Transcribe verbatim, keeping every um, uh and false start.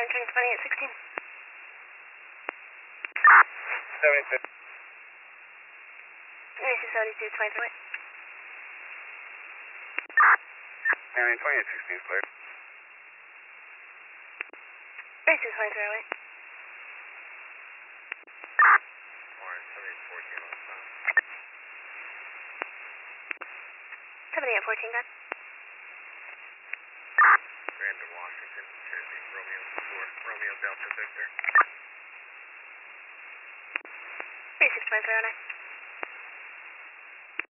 entering twenty-eight sixteen. seventy-two. Macy seventy-two, twenty-three. County twenty-eight sixteen is cleared. Macy twenty-three oh eight. Warren seventy-eight fourteen on the phone. seventy-eight fourteen, gun. Brandon Washington, Jersey, Romeo four, Romeo Delta Victor. three six twenty-three oh nine.